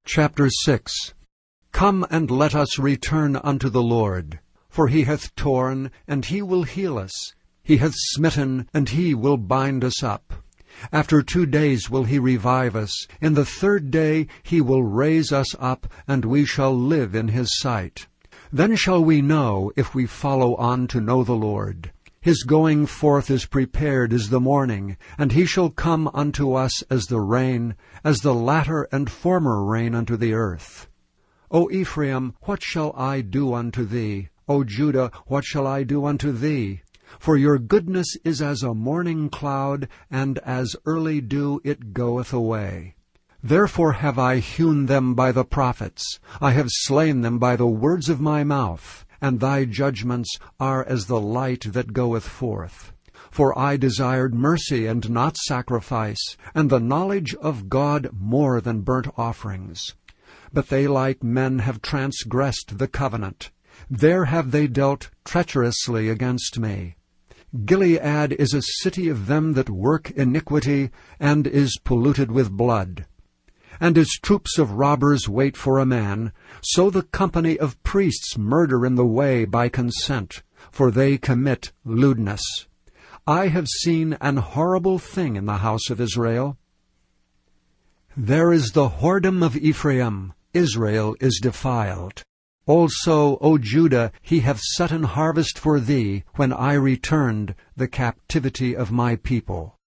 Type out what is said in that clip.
Chapter 6. Come and let us return unto the Lord. For he hath torn, and he will heal us. He hath smitten, and he will bind us up. After 2 days will he revive us. In the 3rd day he will raise us up, and we shall live in his sight. Then shall we know, if we follow on to know the Lord. His going forth is prepared as the morning, and he shall come unto us as the rain, as the latter and former rain unto the earth. O Ephraim, what shall I do unto thee? O Judah, what shall I do unto thee? For your goodness is as a morning cloud, and as early dew it goeth away. Therefore have I hewn them by the prophets, I have slain them by the words of my mouth. And thy judgments are as the light that goeth forth. For I desired mercy and not sacrifice, and the knowledge of God more than burnt offerings. But they like men have transgressed the covenant. There have they dealt treacherously against me. Gilead is a city of them that work iniquity, and is polluted with blood. And as troops of robbers wait for a man, so the company of priests murder in the way by consent, for they commit lewdness. I have seen an horrible thing in the house of Israel. There is the whoredom of Ephraim, Israel is defiled. Also, O Judah, he hath set an harvest for thee, when I returned the captivity of my people.